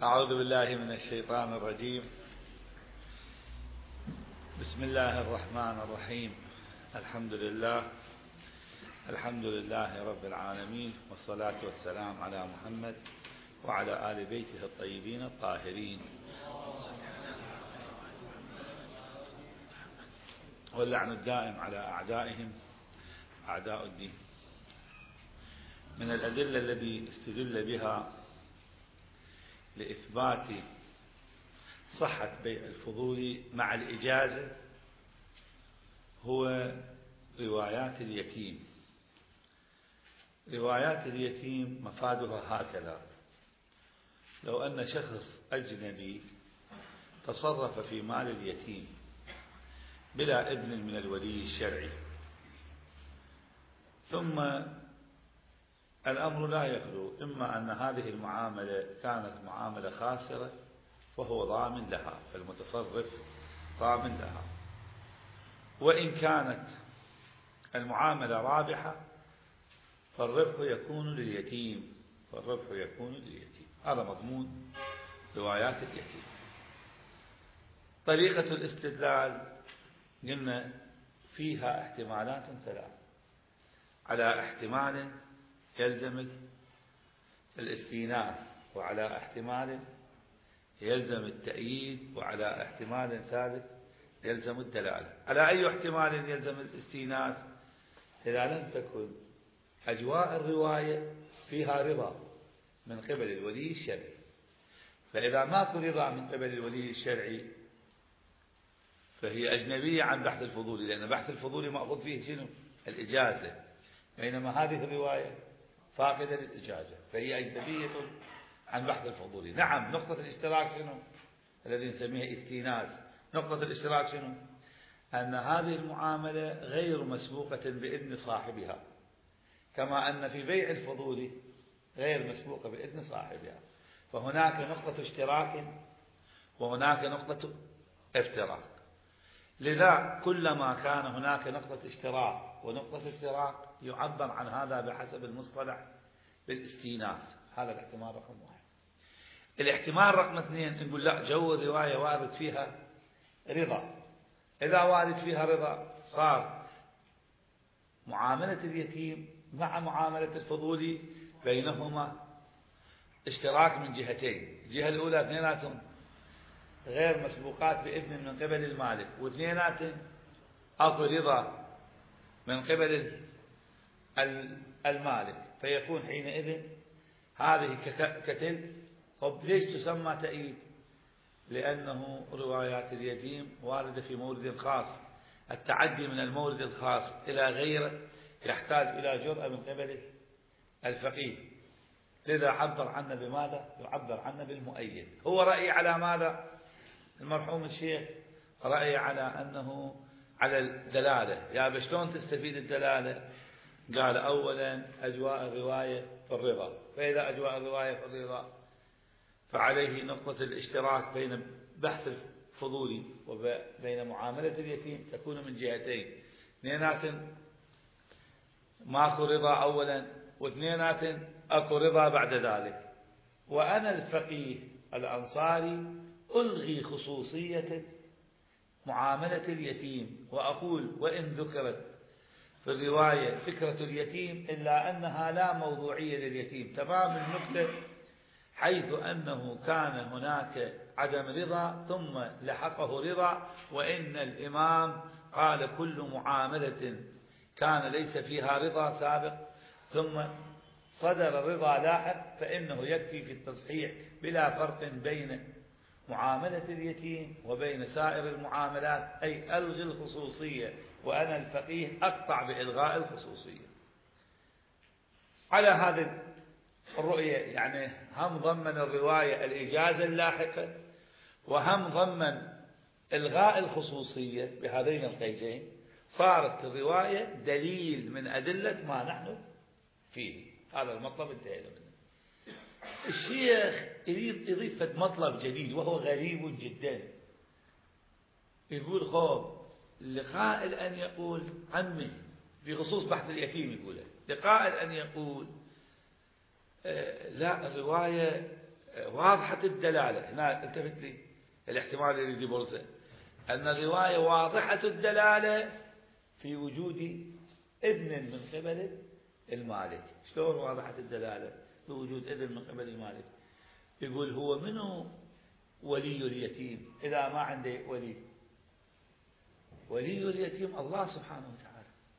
أعوذ بالله من الشيطان الرجيم. بسم الله الرحمن الرحيم. الحمد لله رب العالمين، والصلاة والسلام على محمد وعلى آل بيته الطيبين الطاهرين، واللعن الدائم على أعدائهم أعداء الدين. من الأدلة التي استدل بها لإثبات صحة بيع الفضول مع الإجازة هو روايات اليتيم. روايات اليتيم مفادها هكذا: لو أن شخص أجنبي تصرف في مال اليتيم بلا إذن من الولي الشرعي، ثم الأمر لا يخلو إما أن هذه المعاملة كانت معاملة خاسرة وهو ضامن لها، فالمتصرف ضامن لها، وإن كانت المعاملة رابحة فالربح يكون لليتيم. هذا مضمون روايات اليتيم. طريقة الاستدلال قلنا فيها احتمالات ثلاث: على احتمال يلزم الاستئناس، وعلى احتمال يلزم التأييد، وعلى احتمال ثالث يلزم الدلالة. على أي احتمال يلزم الاستئناس؟ إذا لم تكن أجواء الرواية فيها رضا من قبل الولي الشرعي. فإذا ماكو رضا من قبل الولي الشرعي فهي أجنبية عن بحث الفضول، لأن بحث الفضول مأخذ فيه شنو؟ الإجازة، بينما هذه الرواية فاقدة للإجازة، فهي أجنبية عن بحث الفضول. نعم، نقطة الاشتراك شنو؟ الذي نسميها استئناس. نقطة الاشتراك شنو؟ أن هذه المعاملة غير مسبوقة بإذن صاحبها، كما أن في بيع الفضول غير مسبوقة بإذن صاحبها. فهناك نقطة اشتراك وهناك نقطة افتراق. لذا كلما كان هناك نقطة اشتراك ونقطة افتراق يعبر عن هذا بحسب المصطلح بالاستئناس. هذا الاحتمال رقم واحد. الاحتمال رقم اثنين نقول لا، جو الرواية وارد فيها رضا. إذا وارد فيها رضا صار معاملة اليتيم مع معاملة الفضولي بينهما اشتراك من جهتين. الجهة الأولى اثنيناتهم غير مسبوقات بإذن من قبل المالك، واثنيناتهم أكو رضا من قبل المالك، فيكون حينئذ هذه كتلك. طب ليش تسمى تأييد؟ لأنه روايات اليتيم واردة في مورد خاص. التعدي من المورد الخاص إلى غيره يحتاج إلى جرأة من قبل الفقيه، لذا عبر عنا بماذا؟ يعبر عنا بالمؤيد. هو رأي على ماذا؟ المرحوم الشيخ رأي على أنه على الدلالة. يا شلون تستفيد الدلالة؟ قال أولا أجواء الرواية في الرضا، فإذا أجواء الرواية في الرضا فعليه نقطة الاشتراك بين بحث الفضولي وبين معاملة اليتيم تكون من جهتين، اثنينات ماكو رضا أولا، واثنينات أكو رضا بعد ذلك. وأنا الفقيه الأنصاري ألغي خصوصية معاملة اليتيم، وأقول وإن ذكرت في الرواية فكرة اليتيم إلا أنها لا موضوعية لليتيم تمام النكتة، حيث أنه كان هناك عدم رضا ثم لحقه رضا. وإن الإمام قال كل معاملة كان ليس فيها رضا سابق ثم صدر رضا لاحق فإنه يكفي في التصحيح بلا فرق بين معاملة اليتيم وبين سائر المعاملات، أي ألغي الخصوصية. وأنا الفقيه أقطع بإلغاء الخصوصية. على هذه الرؤية يعني هم ضمن الرواية الإجازة اللاحقة، وهم ضمن إلغاء الخصوصية بهذين القيدين. صارت الرواية دليل من أدلة ما نحن فيه. هذا المطلب انتهينا منه. الشيخ يريد يضيف مطلب جديد وهو غريب جدا. يقول خوف لقائل أن يقول عمي بخصوص بحث اليتيم، يقول لقائل أن يقول لا الرواية واضحة الدلالة. هنا التفت لي الاحتمال اللي يريد يبرزه أن الرواية واضحة الدلالة في وجود إذن من قبل المالك. شلون واضحة الدلالة في وجود إذن من قبل المالك؟ يقول هو منو ولي اليتيم إذا ما عنده ولي؟ ولي اليتيم الله سبحانه وتعالى.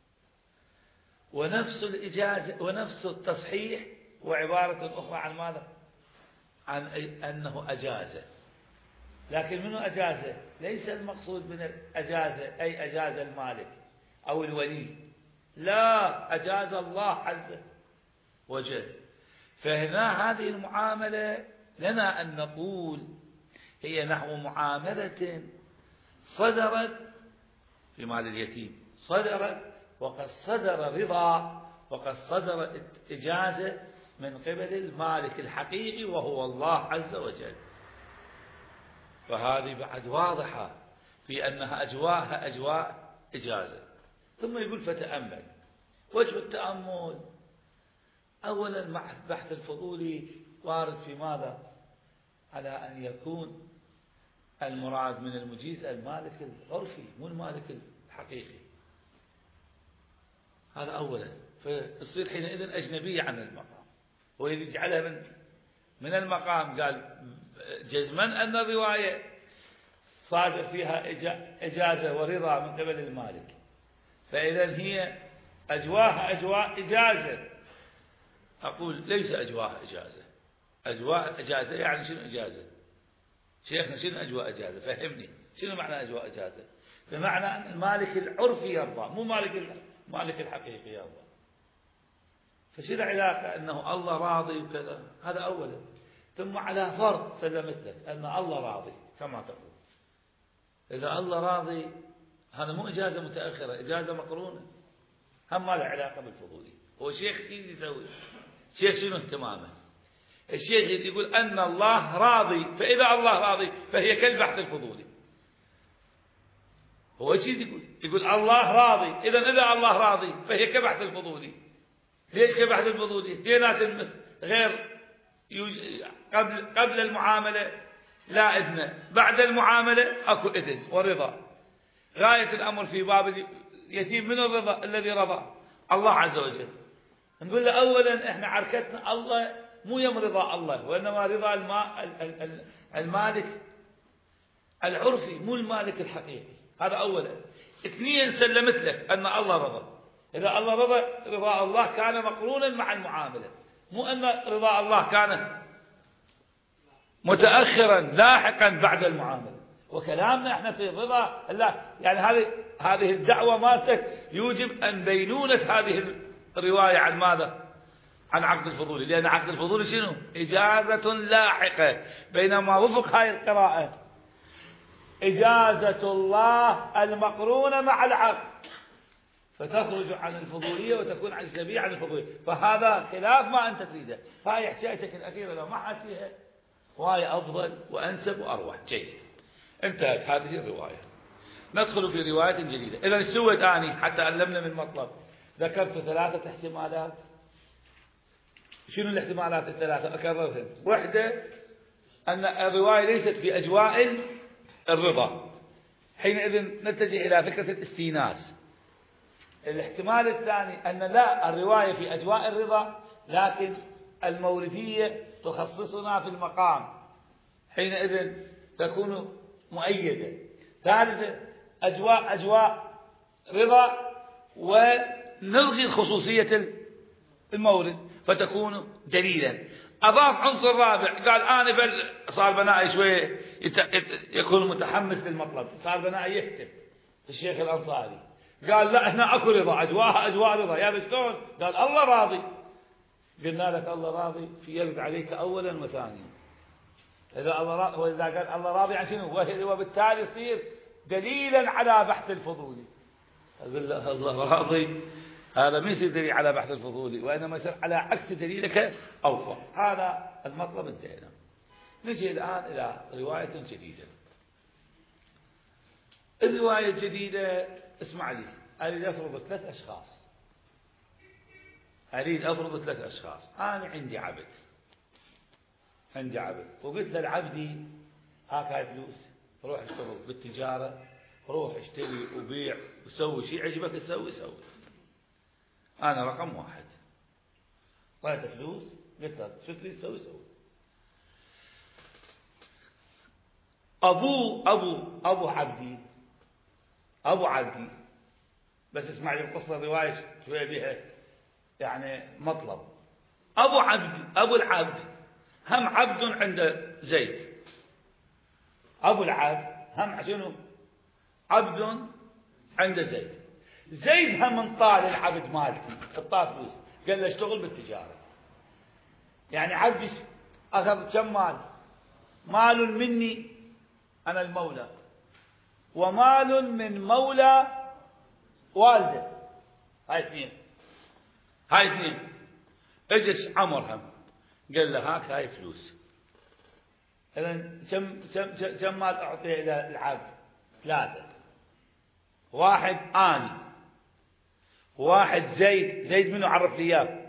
ونفس الإجازة ونفس التصحيح وعبارة أخرى عن ماذا؟ عن أنه أجازه. لكن منو أجازه؟ ليس المقصود من الأجازة أي أجاز المالك أو الولي، لا، أجاز الله عز وجل. فهنا هذه المعاملة لنا أن نقول هي نحو معاملة صدرت في مال اليتيم، صدرت وقد صدر رضا وقد صدر إجازة من قبل المالك الحقيقي وهو الله عز وجل. فهذه بعد واضحة في أنها أجواءها أجواء إجازة. ثم يقول فتأمل. وجه التأمل أولا مع البحث الفضولي وارد في ماذا؟ على أن يكون المراد من المجيز المالك العرفي مو المالك الحقيقي. هذا أولا، فيصير حينئذ أجنبية عن المقام. وإذا جعلها من المقام قال جزما أن الرواية صادر فيها إجازة ورضا من قبل المالك، فإذا هي أجواها أجواء إجازة. أقول ليس أجواها إجازة. أجواء إجازة يعني شنو إجازة؟ شيخنا شنو أجواء إجازة؟ فهمني شنو معنى أجواء إجازة؟ بمعنى أن المالك العرفي يرضى مو مالك الحقيقي يرضى. فشنو العلاقة أنه الله راضي وكذا؟ هذا أولا. ثم على فرض سلمت لك أن الله راضي كما تقول، إذا الله راضي هذا مو إجازة متأخرة، إجازة مقرونة، هم ما له علاقة بالفضولي. هو الشيخ كيف يسوي؟ الشيخ شنو اهتمامه؟ الشيخ يقول أن الله راضي، فإذا الله راضي فهي كالبحث الفضولي. هو شيء يقول الله راضي، إذا الله راضي فهي كبحث الفضولي. ليش كبحث الفضولي؟ دينات غير قبل المعاملة لا إذن، بعد المعاملة أكو إذن ورضا. غاية الأمر في باب اليتيم من الرضا الذي رضى الله عز وجل. نقول له أولا إحنا عركتنا الله مو يم رضا الله، وإنما رضا المالك العرفي مو المالك الحقيقي. هذا أولا. اثنين سلمت لك أن الله رضى. إذا الله رضى رضا الله كان مقرونا مع المعاملة، مو أن رضا الله كان متأخرا لاحقا بعد المعاملة. وكلامنا احنا في رضا الله، يعني هذه الدعوة مالتك يوجب أن بينونة هذه الرواية عن ماذا؟ عن عقد الفضولي، لأن عقد الفضولي شنو؟ إجازة لاحقة، بينما وفق هاي القراءة إجازة الله المقرونة مع العقد، فتخرج عن الفضولية وتكون أجنبية عن الفضولية. فهذا خلاف ما أنت تريده. هاي حكايتك الأخيرة لو ما حكيها وهي أفضل وأنسب وأروح. جيد، انتهت هذه الرواية. ندخل في رواية جديدة. إذا سويت أني حتى علمنا من مطلب. ذكرت 3 احتمالات. شنو الاحتمالات الثلاثة؟ أكررهم. واحدة أن الرواية ليست في أجواء الرضا، حينئذ نتجه إلى فكرة الاستئناس. الاحتمال الثاني أن لا، الرواية في أجواء الرضا لكن الموردية تخصصنا في المقام، حينئذ تكون مؤيدة. ثالثا أجواء رضا ونلغي خصوصية المورد فتكون دليلا. أضاف عنصر رابع، قال أنا صار بنائي شوية يكون متحمس للمطلب، صار بنائي يهتف الشيخ الأنصاري، قال لا احنا اكو رضا، أجواءها أجواء رضا. يا شلون؟ قال الله راضي. قلنا لك الله راضي في يرد عليك أولا وثانيا. إذا الله راضي، وإذا قال الله راضي عن شنو؟ وبالتالي يصير دليلا على بحث الفضولي. أقول له الله راضي، هذا ما يصير دليل على بحث الفضولي، وإنما يصير على عكس دليلك أوفى. هذا المطلب انتهينا. نجي الآن إلى رواية جديدة. الرواية الجديدة اسمع لي، أريد أفرض 3 أشخاص. أريد أفرض 3 أشخاص. أنا عندي عبد، عندي عبد وقلت للعبدي هاي فلوس، روح اشتغل بالتجارة، روح اشتري وبيع وسوي شيء عجبك تسوي سوي، أنا رقم واحد. طلعت فلوس قلت له شو تريد تسوي سوي. أبو عبدي بس اسمع لي القصة الرواية شوية بها يعني مطلب. أبو العبد هم عبد عند زيد، أبو العبد هم شنو؟ عبد عند زيد هم انطال العبد مالتي، اعطاه فلوس قال له اشتغل بالتجارة. يعني عبدي أخذ كم مال مني أنا المولى، ومال من مولى والده، هاي اثنين. اجت عمر هم قال له هاي فلوس. إذن كم مال أعطيه إلى العبد؟ 3. واحد آني، واحد زيد منه عرف لي إياه،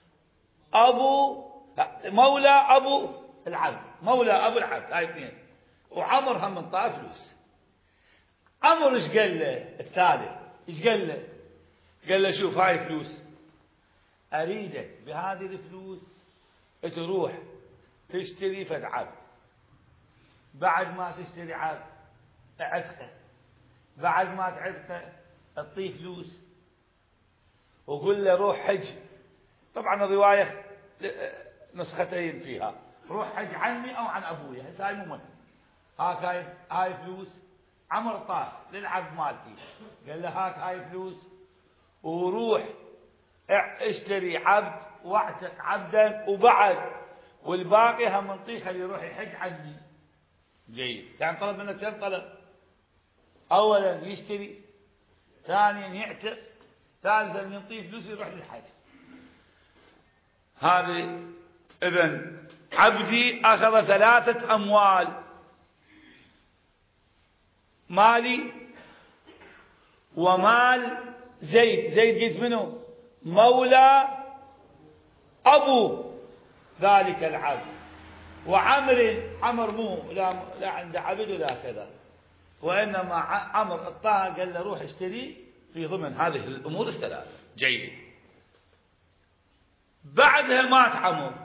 مولى أبو العبد، هاي 2. وعمر هم انطاه فلوس. عمر ايش قال له الثالث؟ ايش قال له؟ قال له شوف هاي فلوس، أريدك بهذه الفلوس تروح تشتري فد عبد، بعد ما تشتري عبد عتقه، بعد ما تعتقه تعطيه فلوس وقل له روح حج. طبعا الرواية نسختين فيها، روح حج عني أو عن أبوي، هسه هاي مو مهم. هاي فلوس عمر طاف للعبد مالتي، قال له هاي فلوس وروح اشتري عبد واعتق عبدا وبعد والباقي هم نطيه خليه يروح يحج عني. جيد. يعني طلب منك كم طلب؟ أولا يشتري، ثانيا يعتق، ثالثا ينطيه فلوس يروح للحج. هذه إذن عبدي أخذ 3 أموال، مالي ومال زيد قيس منه مولى أبو ذلك العبد، عمر مو لا عنده عبد ولا كذا، وإنما عمر اعطاها قال له روح اشتري في ضمن هذه الأمور 3. جيد. بعدها مات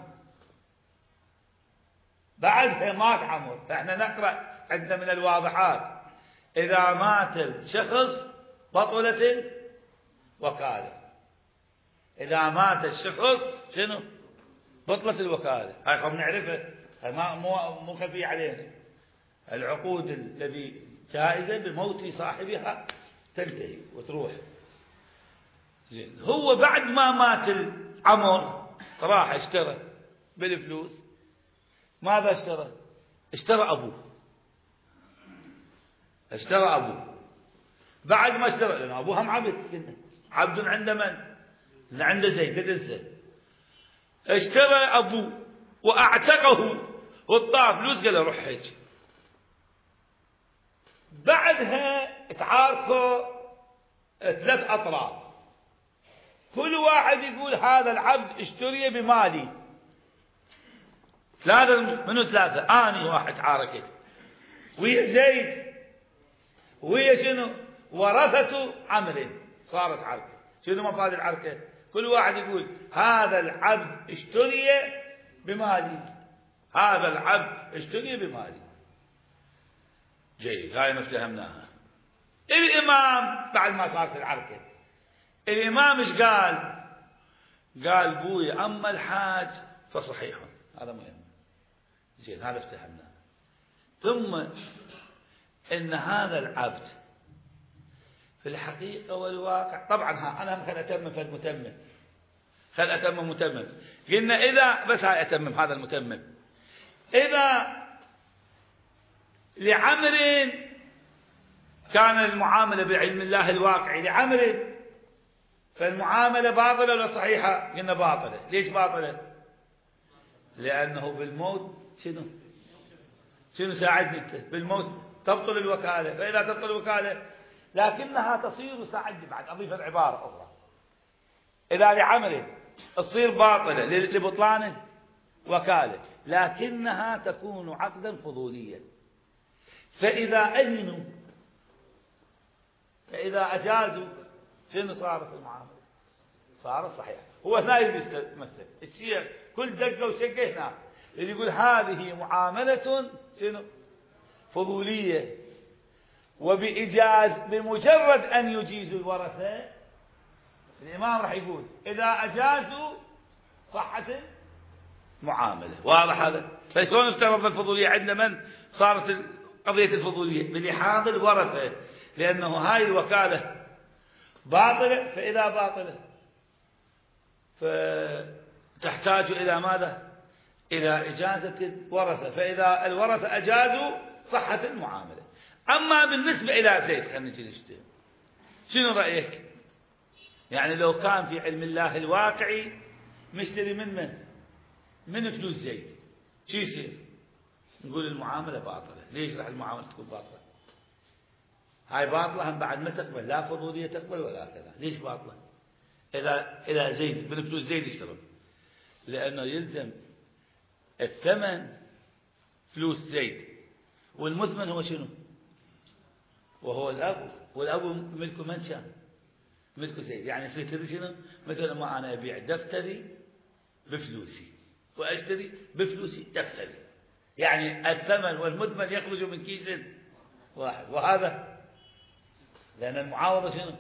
عمر. فإحنا نقرأ عندنا من الواضحات إذا مات الشخص بطلت الوكالة. إذا مات الشخص شنو؟ بطلت الوكالة. هاي خلنا نعرفها، مو خفي علينا. العقود الذي جائزة بموت صاحبها تنتهي وتروح. زين. هو بعد ما مات عمر راح اشترى بالفلوس. ماذا اشترى؟ اشترى أبوه. بعد ما اشترى، لأن أبوه هم عبد عند من؟ عند زيد. اشترى أبوه وأعتقه والطاف فلوس قال له روح حج. بعدها تعاركوا 3 أطراف، كل واحد يقول هذا العبد اشتري بمالي. 3 أنا واحد عاركت ويا زيد ويا شنو ورثة عمرو، صارت عركة. شنو مفاد العركة؟ كل واحد يقول هذا العبد اشتري بمالي، جيد. هاي ما افتهمناها. الإمام بعد ما صارت العركة الإمام ايش قال؟ قال بوي أما الحاج فصحيح. هذا مهم. زين هذا افتهمناه. ثم إن هذا العبد في الحقيقة والواقع، طبعا أنا خل أتمم في المتمم، قلنا إذا بس هاي أتمم هذا المتمم، إذا لعمر كان المعاملة بعلم الله الواقعي لعمر، فالمعاملة باطلة ولا صحيحة؟ قلنا باطلة. ليش باطلة؟ لأنه بالموت شنو ساعدني أنت؟ بالموت تبطل الوكالة. فإذا تبطل الوكالة لكنها تصير، ساعدني بعد أضيف العبارة أخرى، إذا لعمل تصير باطلة لبطلان وكالة، لكنها تكون عقدا فضوليا. فإذا أذنوا، فإذا أجازوا، شنو صار في المعاملة؟ صار صحيح. هو لا يمثل الشيء كل دقة وشقة هنا اللي يقول هذه معاملة شنو؟ فضولية، وبإجاز بمجرد أن يجيزوا الورثة الإمام راح يقول إذا أجازوا صحة المعاملة. واضح هذا؟ فشلون افترض الفضولية عند من صارت قضية الفضولية؟ بلحاظ الورثة، لأنه هاي الوكالة باطلة، فإذا باطلة فتحتاج إلى ماذا؟ إلى إجازة الورثة، فإذا الورثة أجازوا صحة المعاملة. أما بالنسبة إلى زيد، خلينا نجي نشتغل، شنو رأيك؟ يعني لو كان في علم الله الواقعي مشتري من فلوس زيد، شو يصير؟ نقول المعاملة باطلة. ليش راح المعاملة تكون باطلة؟ هاي باطلة هم بعد ما تقبل، لا فضولية تقبل ولا كذا. ليش باطلة؟ إذا زيد من فلوس زيد اشترى، لأنه يلزم الثمن فلوس زيد، والمثمن هو شنو؟ وهو الأب، والأب ملكه من كان؟ ملكه زيد. يعني في شنو؟ مثل ما أنا أبيع دفتري بفلوسي وأشتري بفلوسي دفتري، يعني الثمن والمثمن يخرج من كيس واحد. وهذا لأن المعاوضة شنو؟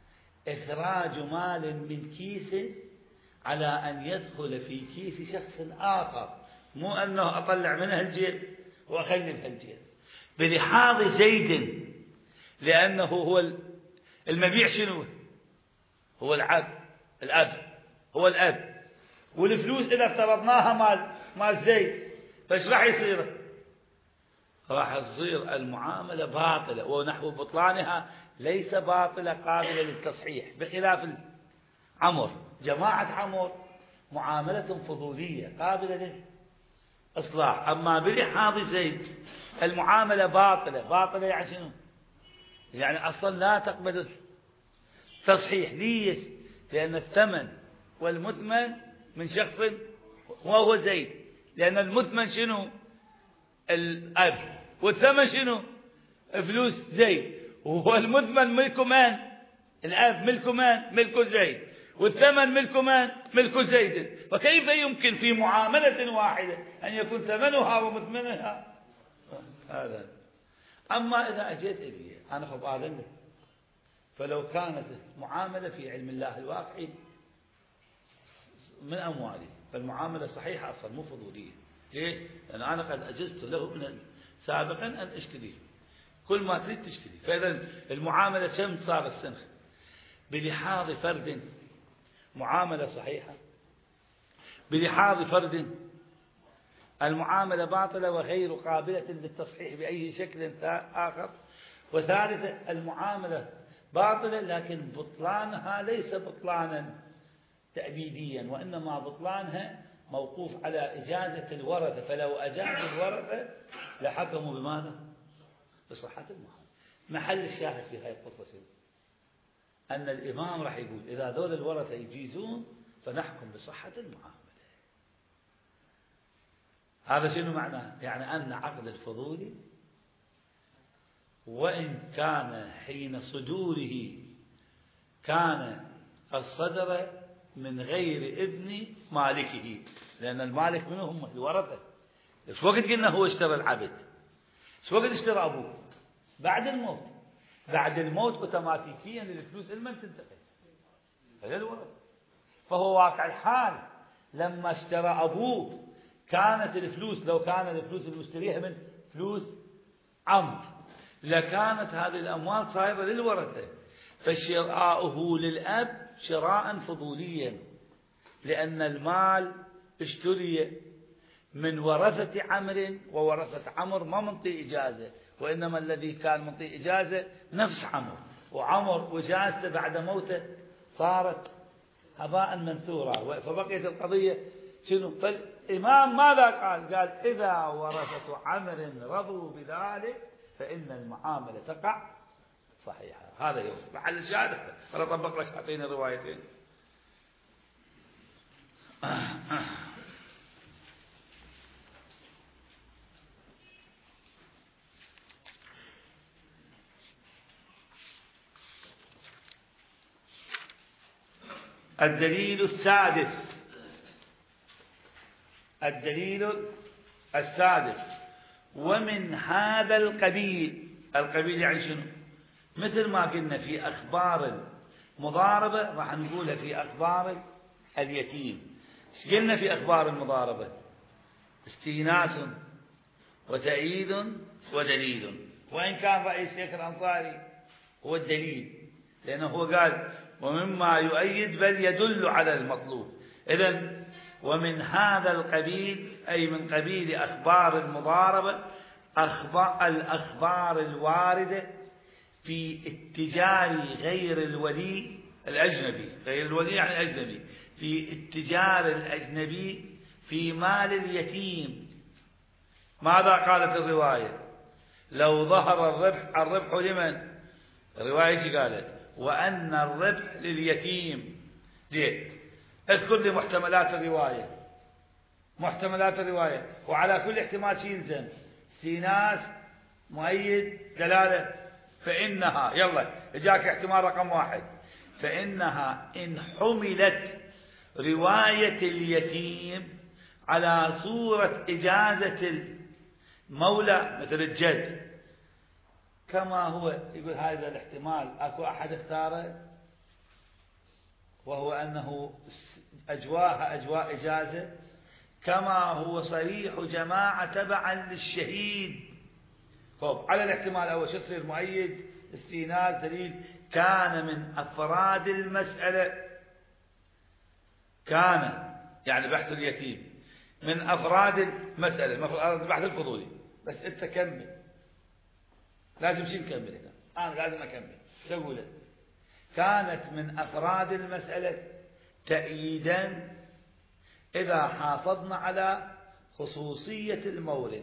إخراج مال من كيس على أن يدخل في كيس شخص آخر، مو أنه أطلع منها الجيب وأخلي بها الجيب. بلحاظ زيد، لأنه هو المبيع شنو؟ هو الأب هو الأب، والفلوس إذا افترضناها مال زيد، فايش راح يصير؟ راح تصير المعاملة باطلة، ونحو بطلانها ليس باطلة قابلة للتصحيح، بخلاف عمر. جماعة عمر معاملة فضولية قابلة للإصلاح. أما بلحاظ زيد المعاملة باطلة يعني شنو؟ يعني أصلا لا تقبل التصحيح. ليش؟ لأن الثمن والمثمن من شخص وهو زيد، لأن المثمن شنو؟ الأب، والثمن شنو؟ فلوس زيد، وهو المثمن ملك من؟ الأب. ملك من؟ ملك زيد، والثمن ملك من؟ ملك زيد. فكيف يمكن في معاملة واحدة أن يكون ثمنها ومثمنها هذا؟ أما إذا أجيت إلي أنا فبأذن، فلو كانت معاملة في علم الله الواقعي من أموالي، فالمعاملة صحيحة أصلا مو فضولية. ليش؟ لأن أنا قد أجزت له من سابقا أن أشتريه، كل ما تريد تشتري. فإذا المعاملة كم صار السنخ؟ بلحاظ فرد معاملة صحيحة، بلحاظ فرد المعاملة باطلة وغير قابلة للتصحيح بأي شكل آخر. وثالثا المعاملة باطلة لكن بطلانها ليس بطلانا تأبيديا، وإنما بطلانها موقوف على إجازة الورثة، فلو أجاز الورثة لحكموا بماذا؟ بصحة المعاملة. محل الشاهد في هذه القصة أن الإمام راح يقول إذا ذول الورثة يجيزون فنحكم بصحة المعاملة. هذا شنو معناه؟ يعني أن عقد الفضولي وإن كان حين صدوره كان قد صدر من غير إذن مالكه، لأن المالك منه هم الورثة. ايش وقت قلنا هو اشترى العبد؟ ايش وقت اشترى أبوه؟ بعد الموت. بعد الموت اوتوماتيكيا الفلوس المن تنتقل إلى الورثة. فهو واقع الحال لما اشترى أبوه كانت الفلوس، لو كان الفلوس المشتريها من فلوس عمرو لكانت هذه الأموال صايرة للورثة، فشراؤه للأب شراء فضوليا، لأن المال اشتري من ورثة عمرو، وورثة عمرو ما منطي إجازة، وإنما الذي كان منطي إجازة نفس عمرو، وعمر وجازته بعد موته صارت هباء منثورا، فبقيت القضية شنو؟ فالإمام ماذا قال؟ قال إذا ورثة عمرو رضوا بذلك فإن المعاملة تقع صحيحة. هذا يوم محل الشهادة. أنا طبق لك هاتين الروايتين. الدليل السادس، ومن هذا القبيل، القبيل يعني شنو؟ مثل ما قلنا في أخبار المضاربة راح نقولها في أخبار اليتيم. ايش قلنا في أخبار المضاربة؟ استئناس وتأييد ودليل، وإن كان رأي الشيخ الأنصاري هو الدليل، لأنه هو قال ومما يؤيد بل يدل على المطلوب. إذن ومن هذا القبيل أي من قبيل أخبار المضاربة الأخبار الواردة في اتجار غير الولي الأجنبي، غير الولي يعني الأجنبي، في اتجار الأجنبي في مال اليتيم. ماذا قالت الرواية؟ لو ظهر الربح لمن؟ الرواية قالت وأن الربح لليتيم. زين، اذكر لي محتملات الرواية، وعلى كل احتمال شيء يلزم استئناس مؤيد دلالة. فإنها، يلا جاك احتمال رقم 1، فإنها إن حملت رواية اليتيم على صورة إجازة المولى مثل الجد، كما هو يقول هذا الاحتمال أكو أحد اختاره، وهو أنه أجواها أجواء إجازة، كما هو صريح جماعة تبعا للشهيد. طب على الاحتمال الأول شو يصير؟ مؤيد، استئناس، دليل. كان من أفراد المسألة، كان يعني بحث اليتيم من أفراد المسألة، بحث الفضولي. بس أنت كمل، لازم شي نكمل هنا، أنا لازم أكمل. تقول كانت من أفراد المسألة تأييدا إذا حافظنا على خصوصية المورد،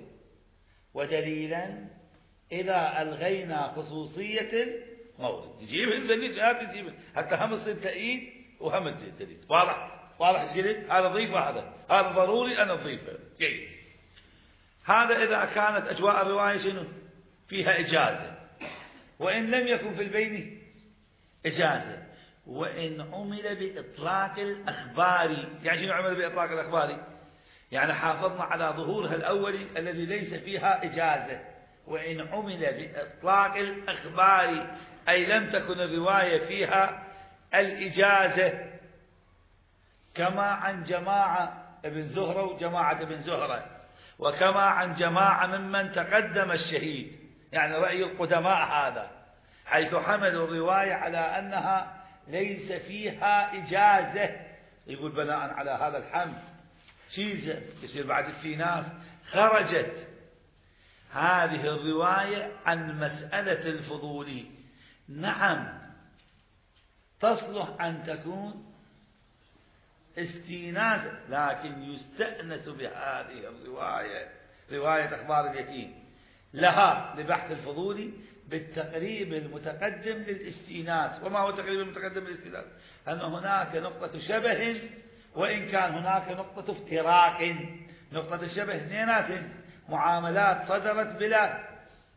ودليلا إذا ألغينا خصوصية المورد. تجيب الدليل تجيب حتى هم يصير تأييد وهم الدليل. واضح جلد؟ هذا ضيفه، هذا ضروري أن نضيفه. جيد. هذا إذا كانت أجواء الرواية شنو؟ فيها إجازة، وإن لم يكن في البين إجازة. وإن عمل بإطلاق الأخبار، يعني شنو عمل بإطلاق الأخبار؟ يعني حافظنا على ظهورها الأولي الذي ليس فيها إجازة. وإن عمل بإطلاق الأخبار أي لم تكن الرواية فيها الإجازة، كما عن جماعة ابن زهرة وجماعة ابن زهرة، وكما عن جماعة ممن تقدم الشهيد، يعني رأي القدماء هذا، حيث حملوا الرواية على أنها ليس فيها إجازة. يقول بناء على هذا الحمل شيزة يصير بعد استئناس. خرجت هذه الرواية عن مسألة الفضولي. نعم، تصلح أن تكون استئناس، لكن يستأنس بهذه الرواية، رواية أخبار اليتيم، لها لبحث الفضولي بالتقريب المتقدم للاستئناس. وما هو التقريب المتقدم للاستئناس؟ أن هناك نقطة شبه وإن كان هناك نقطة افتراق. نقطة الشبه اثنينات معاملات صدرت بلا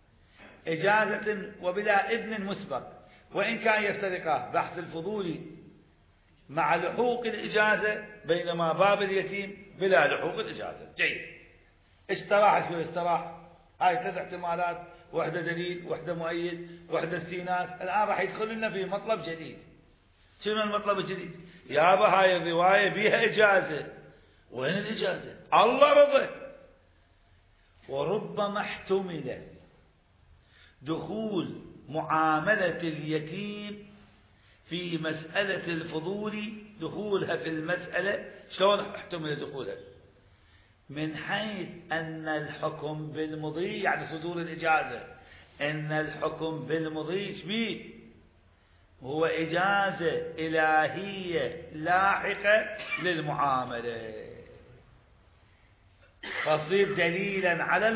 إجازة وبلا إذن مسبق، وإن كان يفترقا بحث الفضولي مع لحوق الإجازة، بينما باب اليتيم بلا لحوق الإجازة. جيد. استراح شو استراح؟ هاي 3 احتمالات، واحدة دليل، واحدة مؤيد، واحدة استئناس. الآن راح يدخل لنا في مطلب جديد. شنو المطلب الجديد؟ يابا هاي الرواية بيها إجازة. وين الإجازة؟ الله رضى. وربما احتمل دخول معاملة اليتيم في مسألة الفضول، دخولها في المسألة. شلون احتمل دخولها؟ من حيث أن الحكم بالمضي، يعني صدور الإجازة، أن الحكم بالمضي شبيه؟ هو إجازة إلهية لاحقة للمعاملة، فصير دليلا على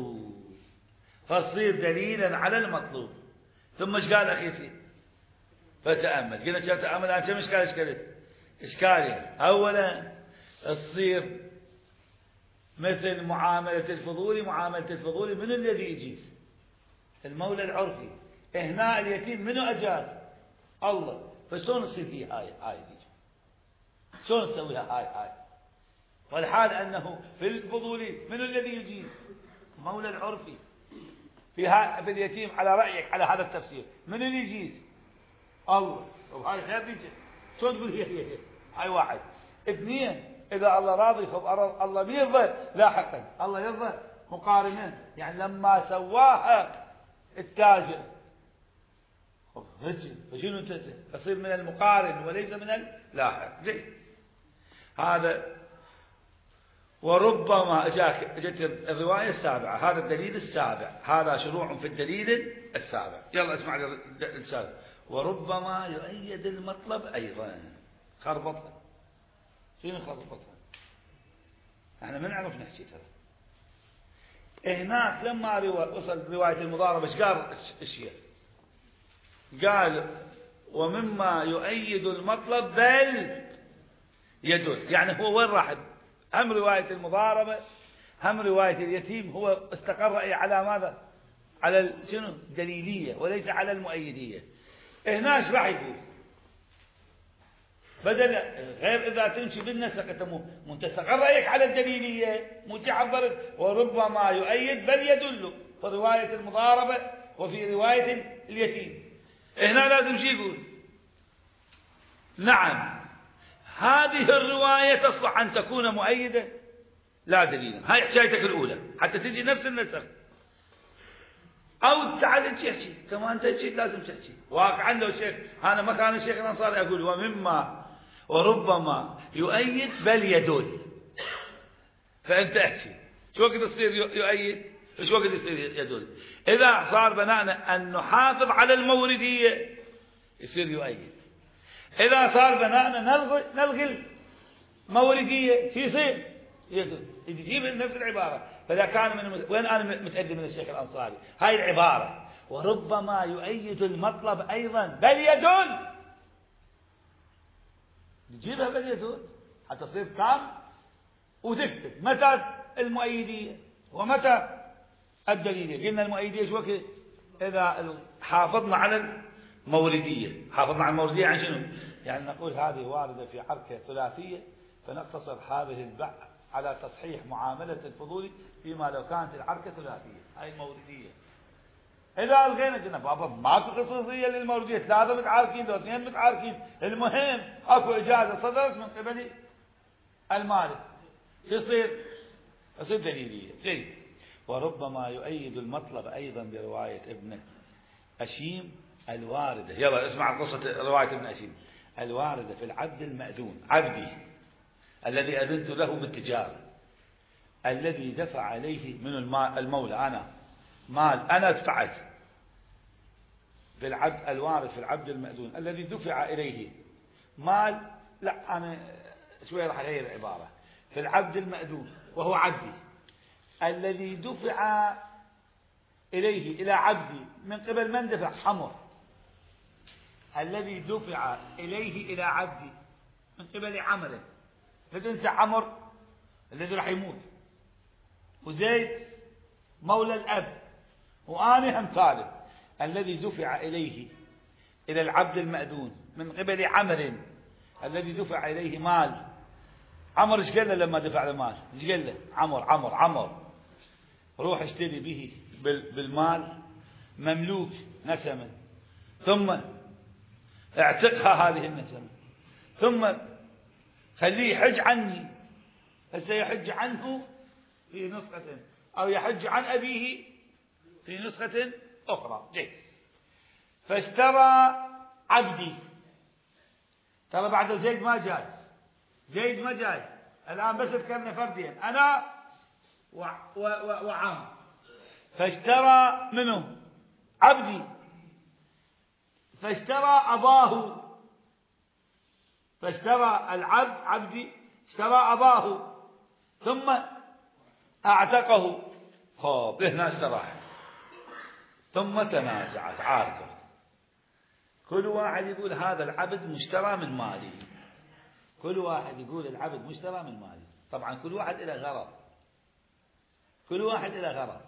المطلوب. ثم ايش قال أخي سيد؟ فتأمل. قلنا شو تأمل؟ أنا كم إشكالي أولا تصير مثل معاملة الفضولي من الذي يجيز؟ المولى العرفي. هنا اليتيم منو أجاز؟ الله. فشلون تصير فيه هاي دي؟ شلون نسويها هاي والحال أنه في الفضولي من الذي يجيز؟ مولى العرفي في اليتيم على رأيك على هذا التفسير من اللي يجيز؟ الله. وهاي غير بيجي شلون تقول هاي واحد. اثنين، إذا الله راضي الله بيرضى لاحقا، الله يرضى مقارنة، يعني لما سواها التاجر فشنو تصير من المقارن وليس من اللاحق. زين هذا. وربما اجت الرواية السابعة، هذا الدليل السابع، هذا شروع في الدليل السابع. يلا اسمع السابع. وربما يؤيد المطلب أيضا. خربطها. شنو خربطها؟ احنا ما نعرف نحكي ترى. هناك لما وصل رواية المضاربة ايش قال الشيخ؟ قال ومما يؤيد المطلب بل يدل، يعني هو وين راح؟ هم رواية المضاربة هم رواية اليتيم هو استقر على ماذا؟ على شنو؟ الدليلية وليس على المؤيدية. هنا ايش راح يقول؟ بدل غير إذا تمشي بالنسق أنت استقر رأيك على الدليلية مو تعبرت وربما يؤيد بل يدل في رواية المضاربة وفي رواية اليتيم. هنا لازم شو يقول؟ نعم هذه الرواية تصلح أن تكون مؤيدة لا دليلا. هاي حكايتك الأولى حتى تجي نفس النسق. أو تعال تحكي كما أنت تحكي لازم تحكي واقعا. لو شيخ أنا مكان الشيخ الأنصاري أقول ومما وربما يؤيد بل يدل، فأنت احكي شو وقت يصير يؤيد شو وقت يصير يدل. إذا صار بناءنا أن نحافظ على الموردية يصير يؤيد. إذا صار بناءنا نلغي الموردية يصير يدل. يجيب نفس العبارة. فإذا كان من وين أنا متأدب من الشيخ الأنصاري هاي العبارة وربما يؤيد المطلب أيضا بل يدل، نجيبها بل يدل حتى تصير تام وتكتب متى المؤيدية ومتى الدليلية. قلنا المؤيدية شو وقت؟ إذا حافظنا على الموردية. حافظنا على الموردية عن شنو؟ يعني نقول هذه واردة في حركة ثلاثية فنقتصر هذه البع على تصحيح معاملة الفضولي فيما لو كانت الحركة ثلاثية. هاي الموردية. إذا ألغينا قلنا بابا ماكو خصوصية للموردية، ثلاثة متعاركين لو اثنين متعاركين، المهم اكو إجازة صدرت من قبل المالك يصير دليلية. جيد. وربما يؤيد المطلب أيضا برواية ابن أشيم الواردة. يلا اسمع قصة رواية ابن أشيم الواردة في العبد المأذون. عبدي الذي أذنت له بالتجارة الذي دفع عليه من المولى أنا مال أنا دفعت في العبد الوارث في العبد المأذون الذي دفع إليه مال. لا أنا شوية راح أغير العبارة. في العبد المأذون وهو عبدي الذي دفع إليه إلى عبدي من قبل من دفع؟ عمر. الذي دفع إليه إلى عبدي من قبل عمره. لا تنسى عمر الذي راح يموت وزيد مولى الأب وأنا هم طالب. الذي دفع إليه إلى العبد المأذون من قبل عمر الذي دفع إليه مال. عمر ايش قال له لما دفع له مال؟ ايش قال له؟ عمر روح اشتري به بالمال مملوك نسمة ثم اعتقها هذه النسمة ثم خليه يحج عني. هسه يحج عنه في نسخة أو يحج عن أبيه في نسخة أخرى. جيد. فاشترى عبدي. ترى بعد زيد ما جاي الآن بس ذكرنا فردين أنا وعم. فاشترى منه عبدي فاشترى أباه. فاشترى العبد عبدي اشترى أباه ثم أعتقه. خب هنا استراح ثم تنازعت عارضة. كل واحد يقول هذا العبد مشترى من مالي. كل واحد يقول العبد مشترى من مالي. طبعا كل واحد إلى غرض.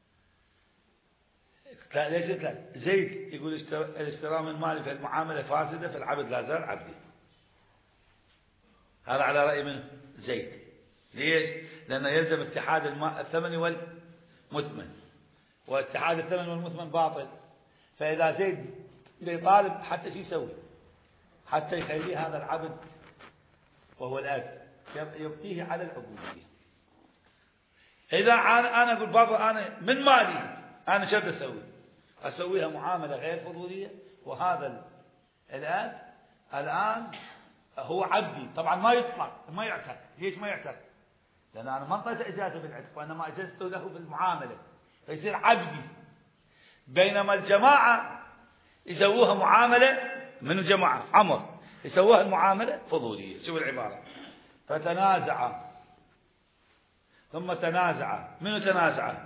ليش لا؟ زيد يقول الاشتراء من مالي فالمعاملة فاسدة فالعبد لا زال عبدي. هذا على رأي من زيد. ليش؟ لأنه يلزم اتحاد الثمن والمثمن، واتحاد الثمن والمثمن باطل. فإذا زيد يطالب حتى شو يسوي؟ حتى يخليه هذا العبد وهو الأب يبقيه على العبودية. إذا أنا أقول بابا أنا من مالي أنا شو بسوي؟ أسويها معاملة غير فضولية، وهذا الأب الآن هو عبدي. طبعا ما يطلق، ما يعتق. ليش ما يعتق؟ لأن أنا ما أعطيته إجازة بالعتق، وإنما أجزته له بالمعاملة، فيصير عبدي. بينما الجماعة يسووها معاملة، من الجماعة عمر يسووها المعاملة فضولية. شوف العبارة: فتنازع، ثم تنازع. منو تنازع؟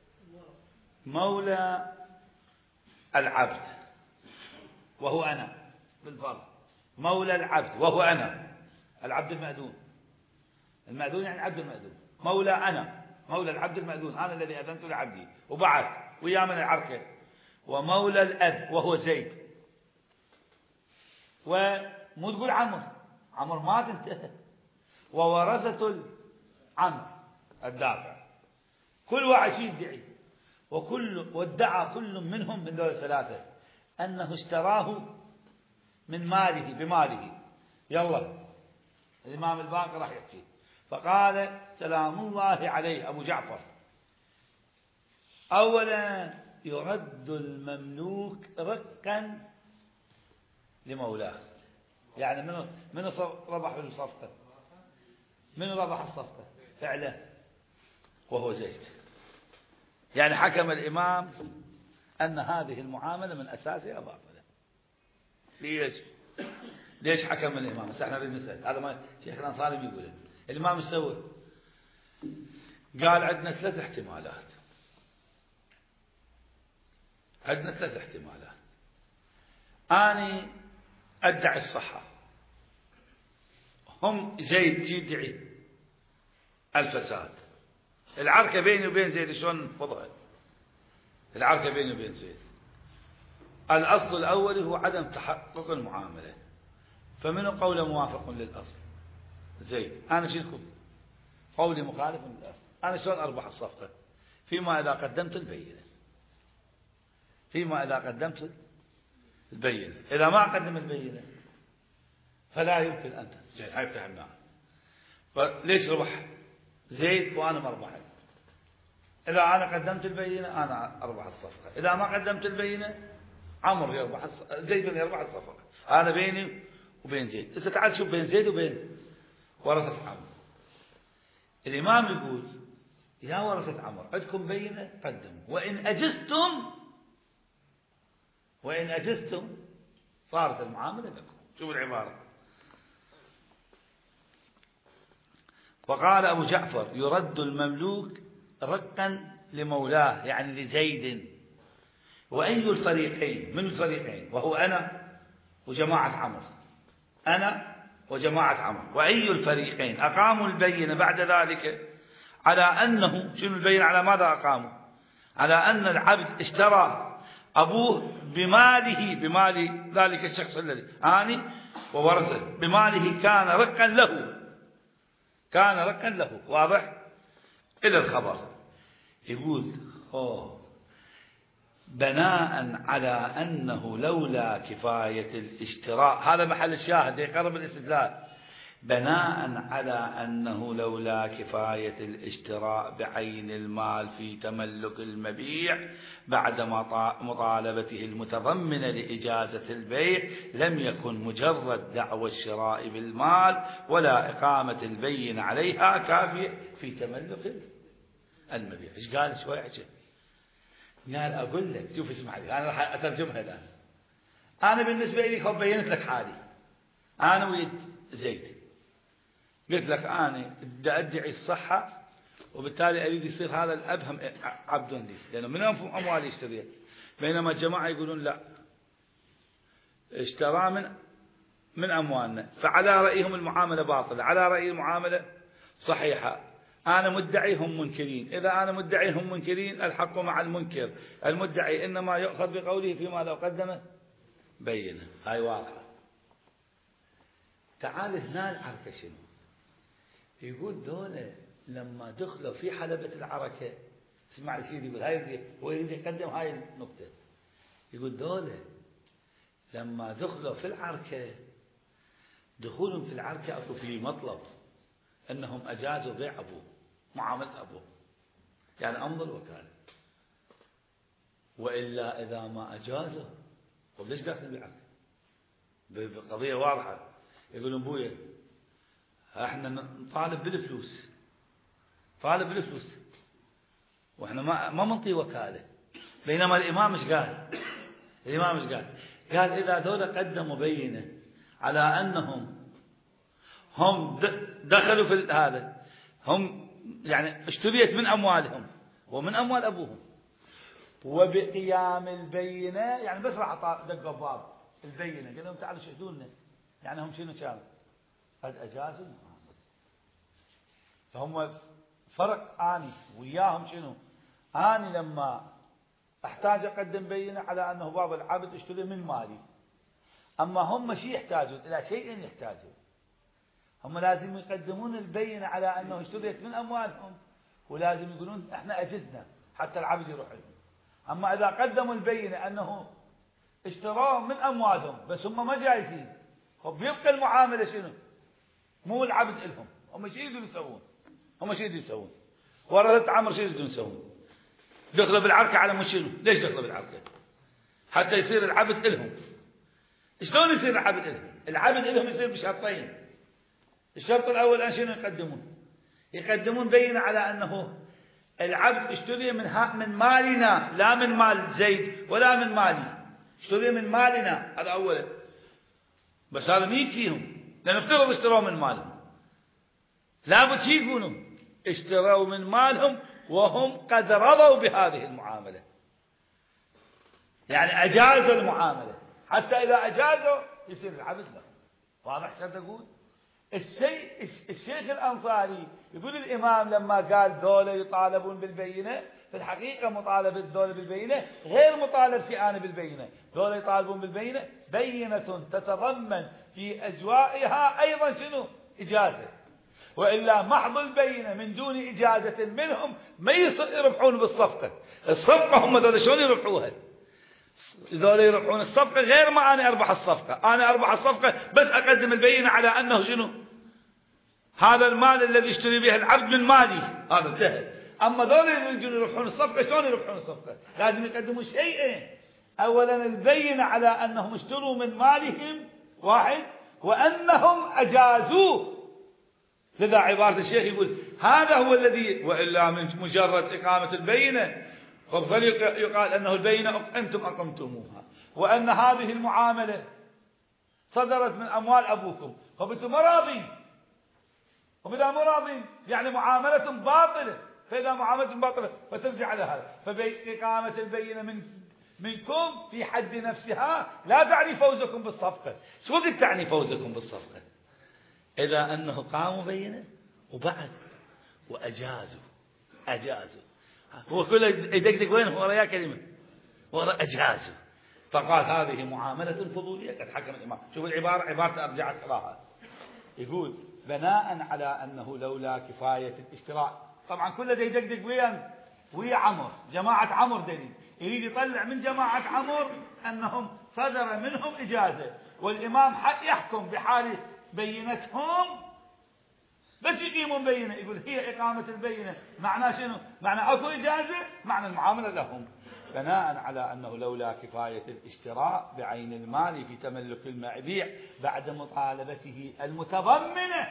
مولى العبد وهو أنا، بالفرض مولى العبد وهو أنا، العبد المأذون. المأذون يعني عبد المأذون. مولى أنا، مولى العبد المأذون، أنا الذي أذنت لعبدي وبعث وياه من العركة. ومولى الأب وهو زيد. ومو تقول عمر مات انتهى. وورثة العمر الدافع، كل واحد يدعي، وادعى كل منهم من دول الثلاثة أنه اشتراه من ماله بماله. يلا الإمام الباقر راح يحكي. فقال سلام الله عليه أبو جعفر: أولا يرد المملوك رقا لمولاه. يعني من ربح الصفقة؟ من ربح الصفقة فعلا؟ وهو زيد. يعني حكم الإمام أن هذه المعاملة من أساسها باطلة. ليش حكم الإمام؟ بس احنا نريد نسأل. هذا ما شيخ الأنصاري يقوله. الإمام ايش سوى؟ قال عندنا ثلاث احتمالات. عندنا ثلاث احتمالات. أنا أدعي الصحة، هم زيد يدعي الفساد. العركة بيني وبين زيد شلون فضل؟ العركة بيني وبين زيد. الأصل الأول هو عدم تحقق المعاملة، فمن قوله موافق للأصل؟ زيد. أنا شو قولي مخالف للأصل. أنا شلون أربح الصفقة؟ فيما إذا قدمت البينة. فيما إذا قدمت البينة. إذا ما قدم البينة فلا يمكن أن زيد هاي افتهمناها. فليش ربح زيد وأنا ما ربحت؟ إذا أنا قدمت البينة أنا أربح الصفقة، إذا ما قدمت البينة عمر يربح زيد يربح الصفقة. أنا بيني وبين زيد. إذا تعال شوف بين زيد وبين ورثة عمر. الإمام يقول: يا ورثة عمر عندكم بينة قدموا، وإن أجزتم صارت المعاملة لكم. شوف العبارة. وقال أبو جعفر: يرد المملوك رقا لمولاه، يعني لزيد. وأي الفريقين؟ من الفريقين؟ وهو أنا وجماعة عمر. أنا وجماعة عمر. وأي الفريقين أقاموا البينة بعد ذلك على أنه، شنو البينة؟ على ماذا أقاموا؟ على أن العبد اشترى أبوه بماله، بمال ذلك الشخص الذي آني وورثه، بماله كان رقا له، كان رقا له. واضح؟ إلى الخبر يقول: بناء على أنه لولا كفاية الاشتراء. هذا محل الشاهد يقرب الاستدلال. بناء على أنه لولا كفاية الاشتراء بعين المال في تملك المبيع بعد مطالبته المتضمنة لإجازة البيع لم يكن مجرد دعوى الشراء بالمال ولا إقامة البين عليها كافية في تملك المبيع. إيش قال؟ شوي عجب. قال: أقول لك، شوف اسمع لي، أنا راح أترجمها الآن. أنا بالنسبة لي خب بينت لك حالي، أنا ويد زيد. قلت لك أنا أدعي الصحة، وبالتالي أريد يصير هذا الأبهم عبد لي، لأنه من أموالي اشتريت. بينما الجماعة يقولون لا، اشترى من أموالنا. فعلى رأيهم المعاملة باطلة، على رأي المعاملة صحيحة. أنا مدعيهم منكرين. إذا أنا مدعيهم منكرين الحق مع المنكر. المدعي إنما يؤخذ بقوله فيما لو قدم بينه. هاي واضحة. تعال هنا العركة شنو؟ يقول دولة لما دخلوا في حلبة العركة، اسمع الشيء يقول هاي هو يريد يقدم هاي النقطة. يقول دولة لما دخلوا في العركة، دخولهم في العركة أكو في مطلب أنهم أجازوا بيع أبوه، معاملة أبوه، يعني أمضوا الوكالة. وإلا إذا ما أجازوا، طيب ليش داخل بالعركة؟ بقضية واضحة. يقولون بويا احنا نطالب بالفلوس، طالب بالفلوس، واحنا ما منطي وكالة. بينما الإمام ايش قال؟ الإمام ايش قال؟ قال إذا ذولا قدموا بينة على أنهم هم دخلوا في هذا، هم يعني اشتريت من أموالهم ومن أموال أبوهم، وبقيام البينة يعني بس راح دقوا باب البينة قال لهم تعالوا شهدوا لنا، يعني هم شنو كانوا؟ قد أجازوا المعاملة. فهم فرق آني وياهم شنو؟ آني لما احتاج أقدم بينة على أنه باب العبد اشتري من مالي، أما هم شيء يحتاجون إلى شيء يحتاجون، هم لازم يقدمون البينة على أنه اشتريت من أموالهم، ولازم يقولون احنا أجزنا حتى العبد يروح لهم. أما إذا قدموا البينة أنه اشتروه من أموالهم بس هم ما جايزين، خب يبقى المعاملة شنو؟ مو العبد إلهم، هم شيء يريدون يسوون، هم شيء يريدون يسوون. ورثة عمر شيء يريدون يسوون؟ دخلوا بالعركة على مش شنو؟ ليش دخلوا بالعركة؟ حتى يصير العبد إلهم. شلون يصير العبد إلهم؟ العبد إلهم يصير بشرطين. الشرط الأول أن شنو يقدمون؟ يقدمون بينة على أنه العبد اشتري من مالنا، لا من مال زيد ولا من مالي، اشتري من مالنا. هذا أولا. بس هذا مين فيهم؟ لأن افترضوا اشتروا من مالهم، لابد شي يكونوا اشتروا من مالهم وهم قد رضوا بهذه المعاملة، يعني أجازوا المعاملة، حتى إذا أجازوا يصير العبد لهم. واضح شو تقول؟ الشيخ الأنصاري يقول الإمام لما قال دولة يطالبون بالبينة، في الحقيقة مطالبة الدولة بالبينة غير مطالب في آن بالبينة. دولة يطالبون بالبينة بينة تتضمن في أجوائها أيضا شنو؟ إجازة. وإلا محض البينة من دون إجازة منهم ما يربحون بالصفقة. الصفقة هم ذولا شلون يربحوها؟ ذولا يربحون الصفقة غير ما أنا أربح الصفقة. أنا أربح الصفقة بس أقدم البينة على أنه شنو؟ هذا المال الذي يشتري به العبد من مالي، هذا انتهى. أما ذولا يريدون يربحون الصفقة، شلون يربحون الصفقة؟ لازم يقدموا شيئين. أولا البينة على أنهم اشتروا من مالهم واحد، وأنهم أجازوه. لذا عبارة الشيخ يقول هذا هو الذي، وإلا من مجرد إقامة البينة فليقال أنه البينة أنتم أقمتموها، وأن هذه المعاملة صدرت من أموال أبوكم، فأنتم راضين. وإذا مو راضين يعني معاملة باطلة، فإذا معاملة باطلة فترجع على هذا. فإقامة البينة منكم في حد نفسها لا تعني فوزكم بالصفقة. شو وقت تعني فوزكم بالصفقة؟ إذا أنه قاموا بينة وبعد وأجازوا. هو كله يدقدق وين هو يا كلمة وراء أجازوا، فقال هذه معاملة فضولية قد حكم الإمام. شوف العبارة، عبارة أرجع أقراها. يقول بناء على أنه لولا كفاية الاشتراء. طبعا كله يدقدق ويا عمر، جماعة عمر دليل يريد يطلع من جماعة عمر أنهم صدر منهم إجازة، والإمام يحكم بحال بينتهم بس يقيمون بينة. يقول هي إقامة البينة معناه شنو؟ معنى أكو إجازة، معنى المعاملة لهم. بناء على أنه لولا كفاية الاشتراء بعين المال في تملك المبيع بعد مطالبته المتضمنة.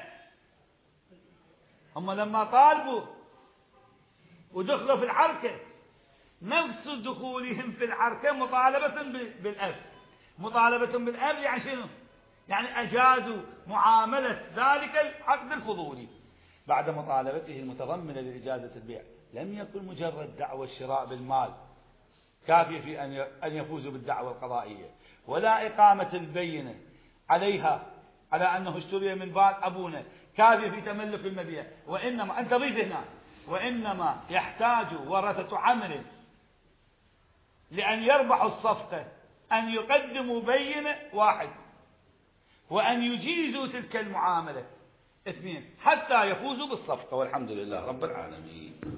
هم لما طالبوا ودخلوا في العركة نفس دخولهم في العركة مطالبة بالأب. مطالبة بالأب يعني شنو؟ يعني أجازوا معاملة ذلك العقد الفضولي بعد مطالبته المتضمنة لإجازة البيع. لم يكن مجرد دعوى الشراء بالمال كافية في أن يفوزوا بالدعوة القضائية، ولا إقامة البينة عليها على أنه اشتري من بال أبونا كافية في تملك المبيع. وإنما أنت ضيف هنا، وإنما يحتاج ورثة عمل لأن يربحوا الصفقة أن يقدموا بينة واحد، وأن يجيزوا تلك المعاملة 2 حتى يفوزوا بالصفقة، والحمد لله رب العالمين.